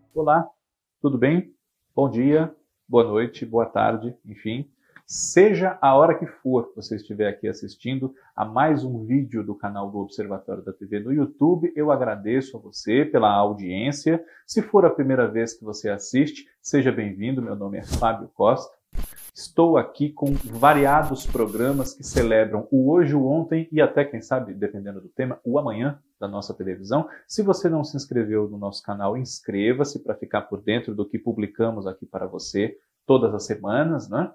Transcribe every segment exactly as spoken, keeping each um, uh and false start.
Olá, tudo bem? Bom dia, boa noite, boa tarde, enfim. Seja a hora que for você estiver aqui assistindo a mais um vídeo do canal do Observatório da T V no YouTube, eu agradeço a você pela audiência. Se for a primeira vez que você assiste, seja bem-vindo. Meu nome é Fábio Costa. Estou aqui com variados programas que celebram o hoje, o ontem e até, quem sabe, dependendo do tema, o amanhã da nossa televisão. Se você não se inscreveu no nosso canal, inscreva-se para ficar por dentro do que publicamos aqui para você todas as semanas, né?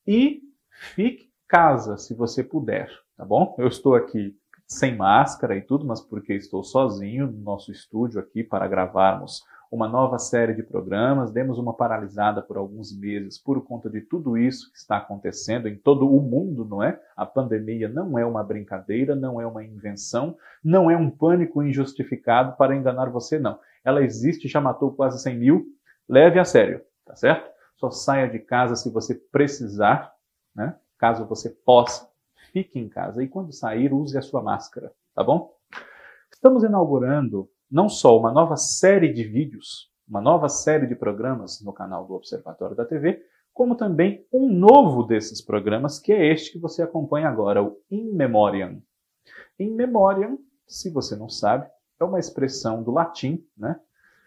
E fique em casa, se você puder, tá bom? Eu estou aqui sem máscara e tudo, mas porque estou sozinho no nosso estúdio aqui para gravarmos uma nova série de programas. Demos uma paralisada por alguns meses por conta de tudo isso que está acontecendo em todo o mundo, não é? A pandemia não é uma brincadeira, não é uma invenção, não é um pânico injustificado para enganar você, não. Ela existe, já matou quase cem mil, leve a sério, tá certo? Só saia de casa se você precisar, né? Caso você possa, fique em casa e quando sair, use a sua máscara, tá bom? Estamos inaugurando não só uma nova série de vídeos, uma nova série de programas no canal do Observatório da T V, como também um novo desses programas, que é este que você acompanha agora, o In Memoriam. In Memoriam, se você não sabe, é uma expressão do latim, né,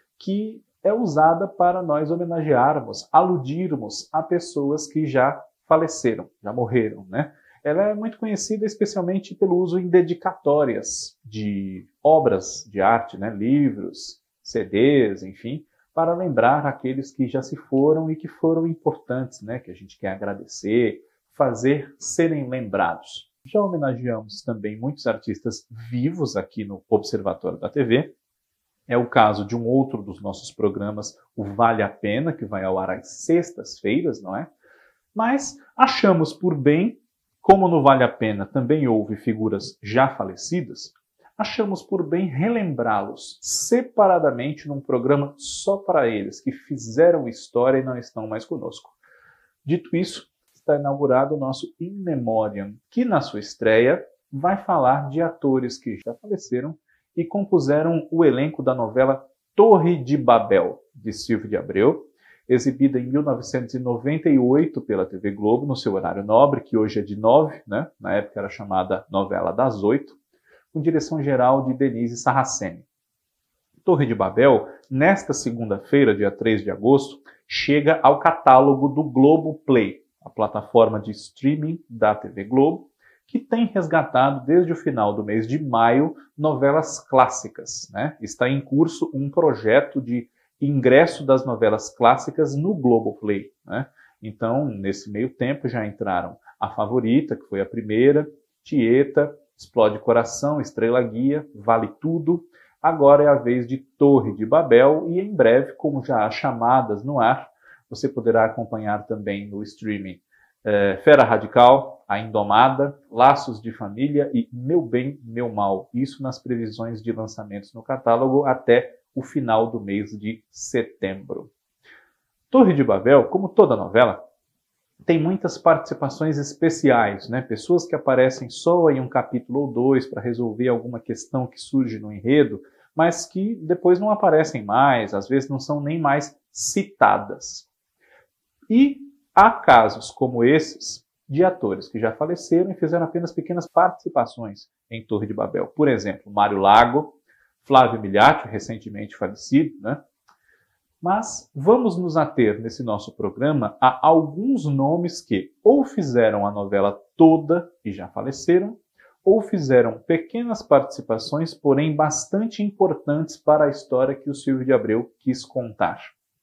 que é usada para nós homenagearmos, aludirmos a pessoas que já faleceram, já morreram, né? Ela é muito conhecida especialmente pelo uso em dedicatórias de obras de arte, né? Livros, C Ds, enfim, para lembrar aqueles que já se foram e que foram importantes, né? Que a gente quer agradecer, fazer serem lembrados. Já homenageamos também muitos artistas vivos aqui no Observatório da T V. É o caso de um outro dos nossos programas, o Vale a Pena, que vai ao ar às sextas-feiras, não é? Mas achamos por bem, como no Vale a Pena também houve figuras já falecidas, achamos por bem relembrá-los separadamente num programa só para eles, que fizeram história e não estão mais conosco. Dito isso, está inaugurado o nosso In Memoriam, que na sua estreia vai falar de atores que já faleceram e compuseram o elenco da novela Torre de Babel, de Silvio de Abreu, exibida em mil novecentos e noventa e oito pela T V Globo, no seu horário nobre, que hoje é de nove, né? Na época era chamada Novela das Oito, com direção geral de Denise Sarraceni. Torre de Babel, nesta segunda-feira, dia três de agosto, chega ao catálogo do Globoplay, a plataforma de streaming da T V Globo, que tem resgatado desde o final do mês de maio novelas clássicas, né? Está em curso um projeto de ingresso das novelas clássicas no Globoplay, né? Então, nesse meio tempo, já entraram A Favorita, que foi a primeira, Tieta, Explode Coração, Estrela Guia, Vale Tudo. Agora é a vez de Torre de Babel e em breve, como já há chamadas no ar, você poderá acompanhar também no streaming é, Fera Radical, A Indomada, Laços de Família e Meu Bem, Meu Mal. Isso nas previsões de lançamentos no catálogo até o final do mês de setembro. Torre de Babel, como toda novela, tem muitas participações especiais, né? Pessoas que aparecem só em um capítulo ou dois para resolver alguma questão que surge no enredo, mas que depois não aparecem mais, às vezes não são nem mais citadas. E há casos como esses de atores que já faleceram e fizeram apenas pequenas participações em Torre de Babel. Por exemplo, Mário Lago, Flávio Miliacci, recentemente falecido, né? Mas vamos nos ater nesse nosso programa a alguns nomes que ou fizeram a novela toda e já faleceram, ou fizeram pequenas participações, porém bastante importantes para a história que o Silvio de Abreu quis contar.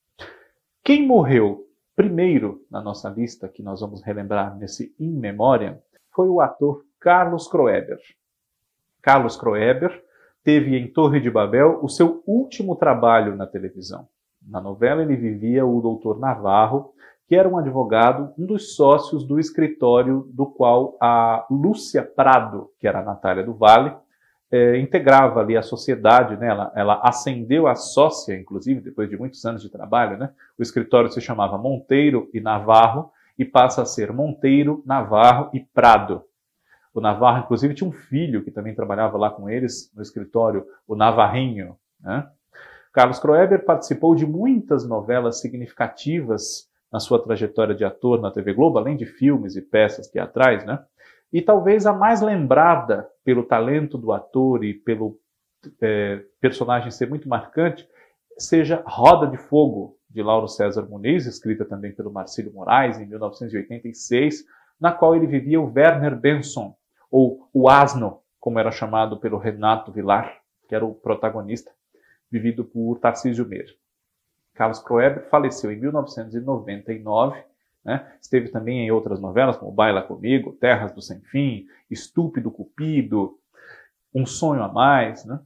Quem morreu primeiro na nossa lista, que nós vamos relembrar nesse In Memoriam, foi o ator Carlos Kroeber. Carlos Kroeber teve em Torre de Babel o seu último trabalho na televisão. Na novela ele vivia o doutor Navarro, que era um advogado, um dos sócios do escritório do qual a Lúcia Prado, que era a Natália do Vale, eh, integrava ali a sociedade, né? ela, ela ascendeu a sócia, inclusive, depois de muitos anos de trabalho, né? O escritório se chamava Monteiro e Navarro e passa a ser Monteiro, Navarro e Prado. O Navarro, inclusive, tinha um filho que também trabalhava lá com eles no escritório, o Navarrinho, né? Carlos Kroeber participou de muitas novelas significativas na sua trajetória de ator na T V Globo, além de filmes e peças teatrais, né? E talvez a mais lembrada pelo talento do ator e pelo é, personagem ser muito marcante, seja Roda de Fogo, de Lauro César Muniz, escrita também pelo Marcílio Moraes, em mil novecentos e oitenta e seis, na qual ele vivia o Werner Benson, ou o Asno, como era chamado pelo Renato Vilar, que era o protagonista, vivido por Tarcísio Meira. Carlos Kroeber faleceu em mil novecentos e noventa e nove, né? Esteve também em outras novelas, como Baila Comigo, Terras do Sem Fim, Estúpido Cupido, Um Sonho a Mais, né?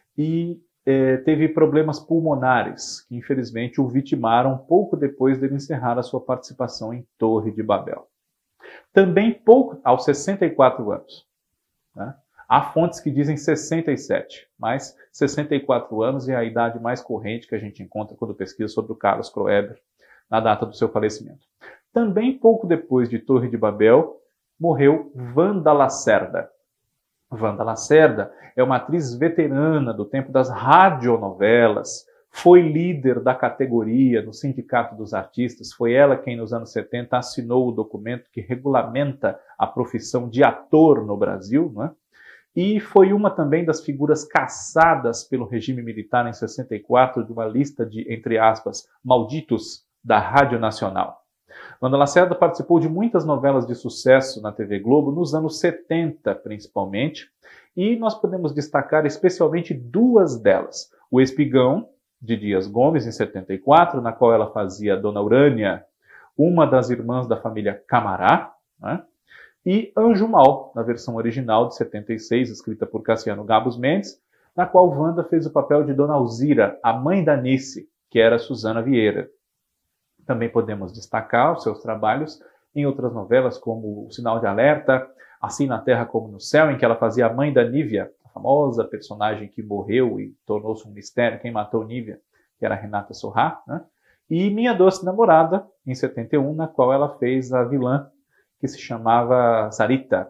E eh, teve problemas pulmonares, que infelizmente o vitimaram pouco depois dele encerrar a sua participação em Torre de Babel. Também pouco, aos sessenta e quatro anos. Né? Há fontes que dizem sessenta e sete, mas sessenta e quatro anos é a idade mais corrente que a gente encontra quando pesquisa sobre o Carlos Kroeber, na data do seu falecimento. Também pouco depois de Torre de Babel, morreu Wanda Lacerda. Wanda Lacerda é uma atriz veterana do tempo das radionovelas, foi líder da categoria no Sindicato dos Artistas, foi ela quem nos anos setenta assinou o documento que regulamenta a profissão de ator no Brasil, não é? E foi uma também das figuras caçadas pelo regime militar em sessenta e quatro de uma lista de, entre aspas, malditos da Rádio Nacional. Wanda Lacerda participou de muitas novelas de sucesso na T V Globo, nos anos setenta principalmente, e nós podemos destacar especialmente duas delas. O Espigão, de Dias Gomes, em setenta e quatro, na qual ela fazia a Dona Urânia, uma das irmãs da família Camará, né? E Anjo Mal, na versão original de setenta e seis, escrita por Cassiano Gabos Mendes, na qual Wanda fez o papel de Dona Alzira, a mãe da Nice, que era Susana Vieira. Também podemos destacar os seus trabalhos em outras novelas, como O Sinal de Alerta, Assim na Terra como no Céu, em que ela fazia a mãe da Nívia, a famosa personagem que morreu e tornou-se um mistério, quem matou Nívia, que era Renata Sorrah, né? E Minha Doce Namorada, em setenta e um, na qual ela fez a vilã, que se chamava Sarita.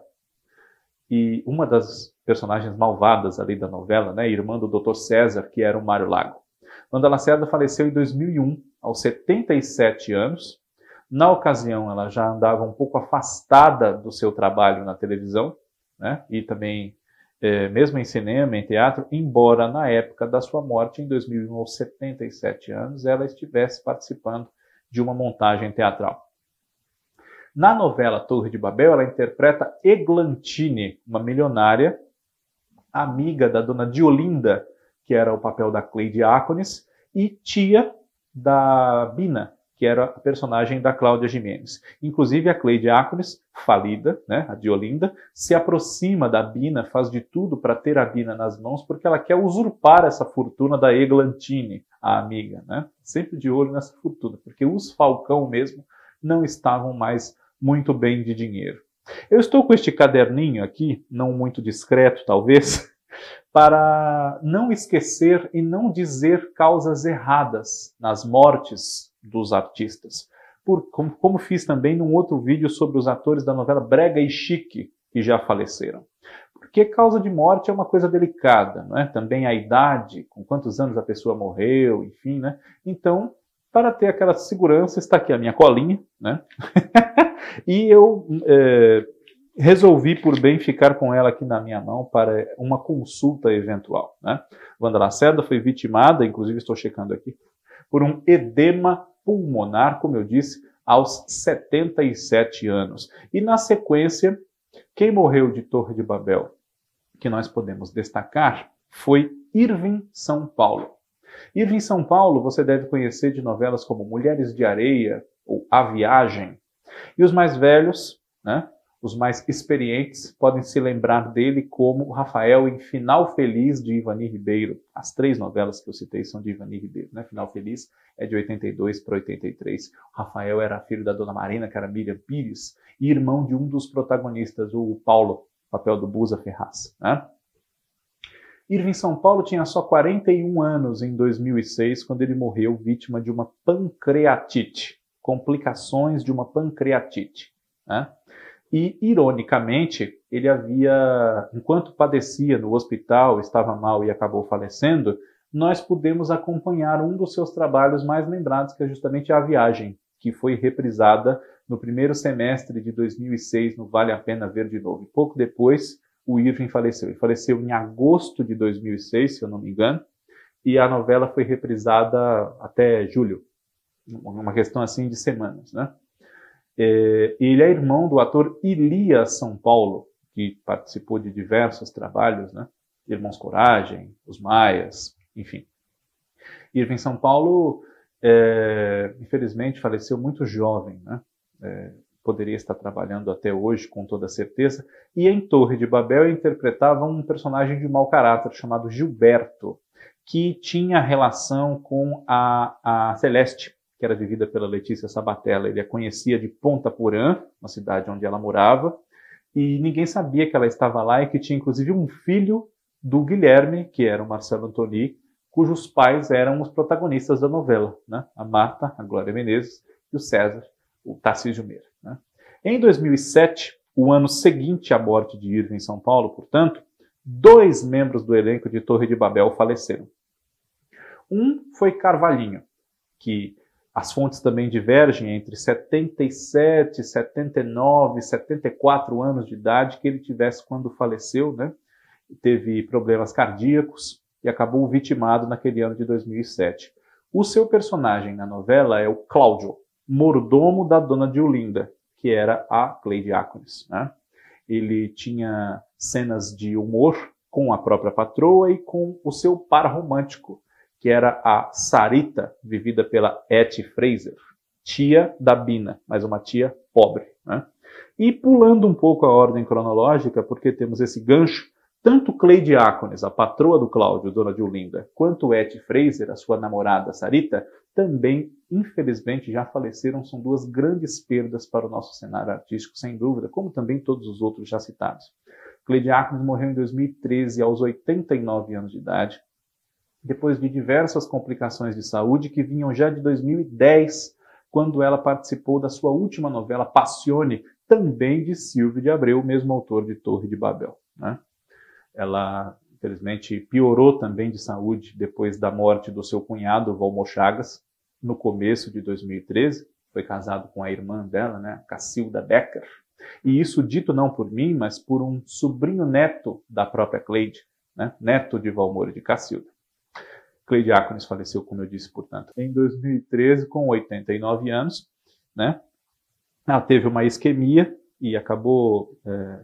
E uma das personagens malvadas ali da novela, né, irmã do doutor César, que era o Mário Lago. Wanda Lacerda faleceu em dois mil e um, aos setenta e sete anos. Na ocasião, ela já andava um pouco afastada do seu trabalho na televisão, né, e também, é, mesmo em cinema, em teatro, embora na época da sua morte, em dois mil e um, aos setenta e sete anos, ela estivesse participando de uma montagem teatral. Na novela Torre de Babel, ela interpreta Eglantine, uma milionária, amiga da dona Diolinda, que era o papel da Cleide Ácones, e tia da Bina, que era a personagem da Cláudia Gimenez. Inclusive, a Cleide Ácones, falida, né, a Diolinda, se aproxima da Bina, faz de tudo para ter a Bina nas mãos, porque ela quer usurpar essa fortuna da Eglantine, a amiga. Né? Sempre de olho nessa fortuna, porque os Falcão mesmo não estavam mais muito bem de dinheiro. Eu estou com este caderninho aqui, não muito discreto talvez, para não esquecer e não dizer causas erradas nas mortes dos artistas. Por, como, como fiz também num outro vídeo sobre os atores da novela Brega e Chique, que já faleceram. Porque causa de morte é uma coisa delicada, não é? Também a idade, com quantos anos a pessoa morreu, enfim, né? Então, para ter aquela segurança, está aqui a minha colinha, né? E eu é, resolvi por bem ficar com ela aqui na minha mão para uma consulta eventual, né? Wanda Lacerda foi vitimada, inclusive estou checando aqui, por um edema pulmonar, como eu disse, aos setenta e sete anos. E na sequência, quem morreu de Torre de Babel, que nós podemos destacar, foi Irving São Paulo. Irving São Paulo você deve conhecer de novelas como Mulheres de Areia ou A Viagem. E os mais velhos, né, os mais experientes, podem se lembrar dele como Rafael em Final Feliz, de Ivani Ribeiro. As três novelas que eu citei são de Ivani Ribeiro. Né? Final Feliz é de oitenta e dois para oitenta e três. O Rafael era filho da Dona Marina, que era Miriam Pires, e irmão de um dos protagonistas, o Paulo, papel do Busa Ferraz. Né? Irving São Paulo tinha só quarenta e um anos em dois mil e seis, quando ele morreu vítima de uma pancreatite. Complicações de uma pancreatite. Né? E, ironicamente, ele havia, enquanto padecia no hospital, estava mal e acabou falecendo, nós pudemos acompanhar um dos seus trabalhos mais lembrados, que é justamente A Viagem, que foi reprisada no primeiro semestre de dois mil e seis, no Vale a Pena Ver de Novo. E pouco depois, o Irving faleceu. Ele faleceu em agosto de dois mil e seis, se eu não me engano, e a novela foi reprisada até julho, uma questão assim de semanas, né? É, ele é irmão do ator Elias São Paulo, que participou de diversos trabalhos, né? Irmãos Coragem, Os Maias, enfim. Irving São Paulo, é, infelizmente, faleceu muito jovem, né? É, poderia estar trabalhando até hoje, com toda certeza. E em Torre de Babel interpretava um personagem de mau caráter chamado Gilberto, que tinha relação com a, a Celeste, que era vivida pela Letícia Sabatella. Ele a conhecia de Ponta Porã, uma cidade onde ela morava, e ninguém sabia que ela estava lá e que tinha inclusive um filho do Guilherme, que era o Marcelo Antoni, cujos pais eram os protagonistas da novela, né? A Marta, a Glória Menezes, e o César, o Tarcísio Meira, né? Em dois mil e sete, o ano seguinte à morte de Irving São Paulo, portanto, dois membros do elenco de Torre de Babel faleceram. Um foi Carvalhinho, que as fontes também divergem entre setenta e sete, setenta e nove, setenta e quatro anos de idade que ele tivesse quando faleceu, né? Teve problemas cardíacos e acabou vitimado naquele ano de dois mil e sete. O seu personagem na novela é o Cláudio, mordomo da dona Diolinda, que era a Cleide Ácones, né? Ele tinha cenas de humor com a própria patroa e com o seu par romântico, que era a Sarita, vivida pela Etty Fraser, tia da Bina, mas uma tia pobre, né? E pulando um pouco a ordem cronológica, porque temos esse gancho, tanto Cleide Ácones, a patroa do Cláudio, dona Diolinda, quanto Etty Fraser, a sua namorada Sarita, também, infelizmente, já faleceram. São duas grandes perdas para o nosso cenário artístico, sem dúvida, como também todos os outros já citados. Cleide Ácones morreu em dois mil e treze, aos oitenta e nove anos de idade, depois de diversas complicações de saúde que vinham já de dois mil e dez, quando ela participou da sua última novela, Passione, também de Silvio de Abreu, mesmo autor de Torre de Babel, né? Ela, infelizmente, piorou também de saúde depois da morte do seu cunhado, Valmor Chagas, no começo de dois mil e treze. Foi casado com a irmã dela, né, Cacilda Becker. E isso dito não por mim, mas por um sobrinho neto da própria Cleide, né, neto de Valmor e de Cacilda. Cleide Ácones faleceu, como eu disse, portanto, em dois mil e treze, com oitenta e nove anos, né? Ela teve uma isquemia e acabou... É,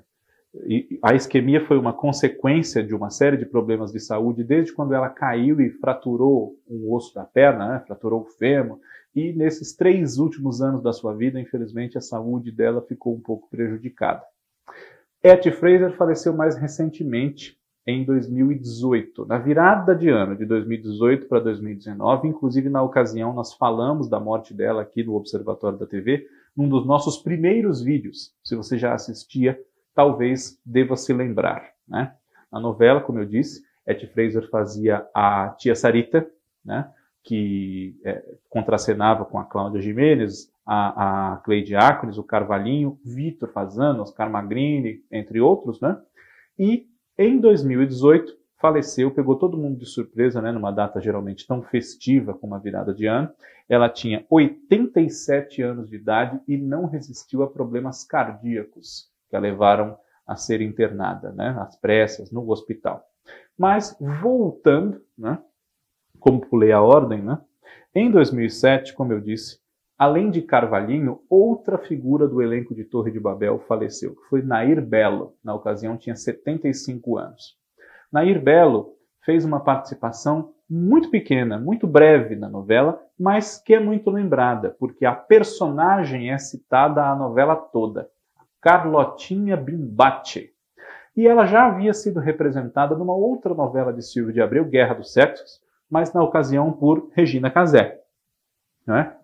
e a isquemia foi uma consequência de uma série de problemas de saúde, desde quando ela caiu e fraturou um osso da perna, né? Fraturou o fêmur, e nesses três últimos anos da sua vida, infelizmente, a saúde dela ficou um pouco prejudicada. Etty Fraser faleceu mais recentemente, em dois mil e dezoito, na virada de ano de dois mil e dezoito para dois mil e dezenove, inclusive na ocasião nós falamos da morte dela aqui no Observatório da T V, num dos nossos primeiros vídeos. Se você já assistia, talvez deva se lembrar, né? Na novela, como eu disse, Etty Fraser fazia a tia Sarita, né, que é, contracenava com a Cláudia Gimenez, a, a Cleide Ácones, o Carvalhinho, Vitor Fasano, Oscar Magrini, entre outros, né? E em dois mil e dezoito faleceu, pegou todo mundo de surpresa, né, numa data geralmente tão festiva como a virada de ano. Ela tinha oitenta e sete anos de idade e não resistiu a problemas cardíacos que a levaram a ser internada, né, às pressas, no hospital. Mas, voltando, né, como pulei a ordem, né, em dois mil e sete, como eu disse, além de Carvalhinho, outra figura do elenco de Torre de Babel faleceu, que foi Nair Belo. Na ocasião, tinha setenta e cinco anos. Nair Belo fez uma participação muito pequena, muito breve na novela, mas que é muito lembrada, porque a personagem é citada a novela toda. Carlotinha Bimbate. E ela já havia sido representada numa outra novela de Silvio de Abreu, Guerra dos Sexos, mas na ocasião por Regina Casé, né?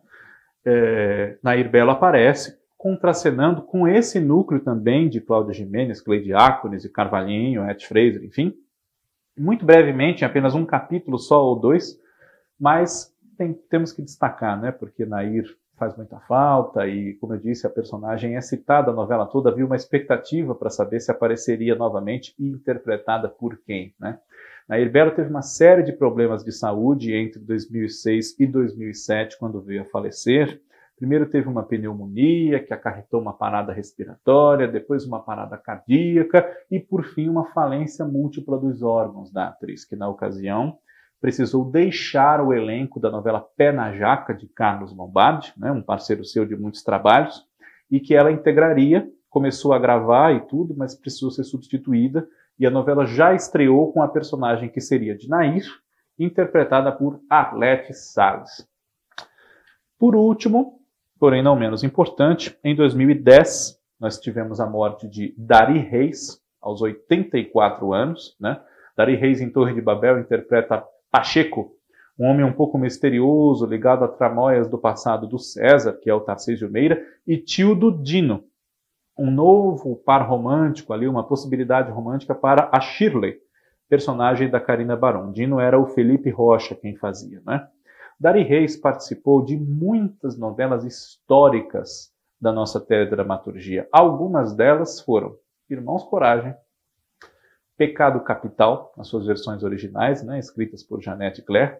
É, Nair Belo aparece contracenando com esse núcleo também de Cláudia Gimenez, Cleide Ácones e Carvalhinho, Etty Fraser, enfim. Muito brevemente, em apenas um capítulo só ou dois, mas tem, temos que destacar, né? Porque Nair faz muita falta e, como eu disse, a personagem é citada a novela toda, havia uma expectativa para saber se apareceria novamente e interpretada por quem, né? A Herbero teve uma série de problemas de saúde entre dois mil e seis e dois mil e sete, quando veio a falecer. Primeiro teve uma pneumonia, que acarretou uma parada respiratória, depois uma parada cardíaca e, por fim, uma falência múltipla dos órgãos da atriz, que, na ocasião, precisou deixar o elenco da novela Pé na Jaca, de Carlos Lombardi, né, um parceiro seu de muitos trabalhos, e que ela integraria, começou a gravar e tudo, mas precisou ser substituída, e a novela já estreou com a personagem que seria de Nair, interpretada por Arlete Salles. Por último, porém não menos importante, em dois mil e dez nós tivemos a morte de Dari Reis, aos oitenta e quatro anos. Né? Dari Reis, em Torre de Babel, interpreta Pacheco, um homem um pouco misterioso, ligado a tramóias do passado do César, que é o Tarcísio Meira, e tio do Dino, um novo par romântico ali, uma possibilidade romântica para a Shirley, personagem da Carina Barão. Dino era o Felipe Rocha quem fazia, né? Dari Reis participou de muitas novelas históricas da nossa teledramaturgia. Algumas delas foram Irmãos Coragem, Pecado Capital, nas suas versões originais, né, escritas por Janete Claire,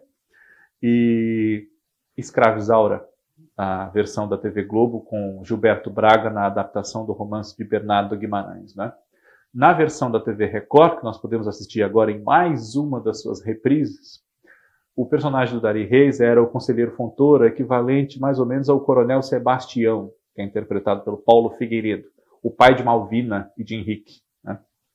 e Escravizaura, a versão da T V Globo, com Gilberto Braga na adaptação do romance de Bernardo Guimarães. Né? Na versão da T V Record, que nós podemos assistir agora em mais uma das suas reprises, o personagem do Dari Reis era o Conselheiro Fontoura, equivalente mais ou menos ao Coronel Sebastião, que é interpretado pelo Paulo Figueiredo, o pai de Malvina e de Henrique. Né?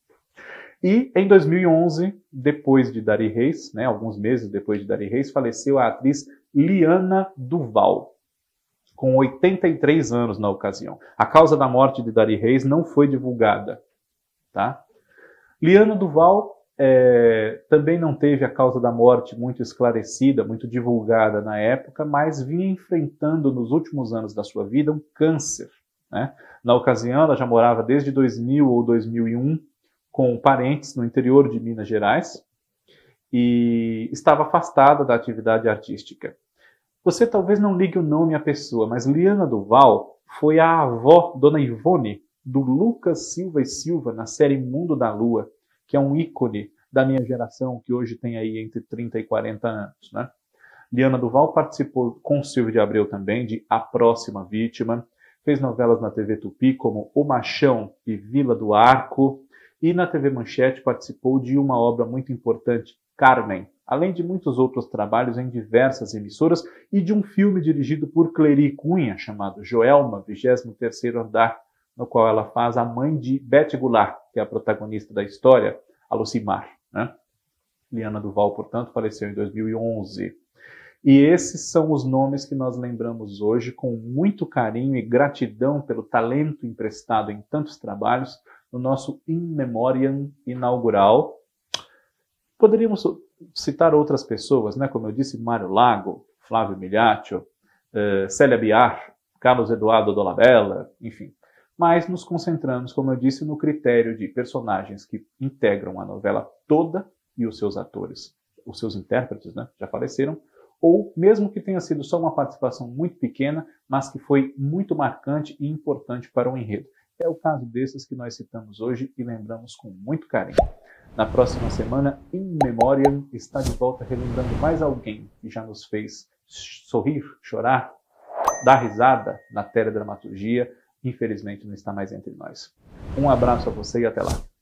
E em dois mil e onze, depois de Dari Reis, né, alguns meses depois de Dari Reis, faleceu a atriz Liana Duval, com oitenta e três anos na ocasião. A causa da morte de Dari Reis não foi divulgada. Tá? Liana Duval É, também não teve a causa da morte muito esclarecida, muito divulgada na época, mas vinha enfrentando nos últimos anos da sua vida um câncer. Né? Na ocasião, ela já morava desde dois mil ou dois mil e um com parentes no interior de Minas Gerais e estava afastada da atividade artística. Você talvez não ligue o nome à pessoa, mas Liana Duval foi a avó, Dona Ivone, do Lucas Silva e Silva, na série Mundo da Lua, que é um ícone da minha geração, que hoje tem aí entre trinta e quarenta anos. Né? Liana Duval participou com Silvio de Abreu também de A Próxima Vítima, fez novelas na T V Tupi como O Machão e Vila do Arco, e na T V Manchete participou de uma obra muito importante, Carmen, além de muitos outros trabalhos em diversas emissoras e de um filme dirigido por Clery Cunha, chamado Joelma, vigésimo terceiro Andar, no qual ela faz a mãe de Bete Goulart, que é a protagonista da história, a Lucimar. Né? Liana Duval, portanto, faleceu em dois mil e onze. E esses são os nomes que nós lembramos hoje com muito carinho e gratidão pelo talento emprestado em tantos trabalhos no nosso In Memoriam inaugural. Poderíamos citar outras pessoas, né? Como eu disse, Mário Lago, Flávio Miliaccio, uh, Célia Biar, Carlos Eduardo Dolabella, enfim. Mas nos concentramos, como eu disse, no critério de personagens que integram a novela toda e os seus atores, os seus intérpretes, né, já faleceram, ou mesmo que tenha sido só uma participação muito pequena, mas que foi muito marcante e importante para o enredo. É o caso desses que nós citamos hoje e lembramos com muito carinho. Na próxima semana, In Memoriam está de volta relembrando mais alguém que já nos fez sorrir, chorar, dar risada na teledramaturgia. Infelizmente não está mais entre nós. Um abraço a você e até lá.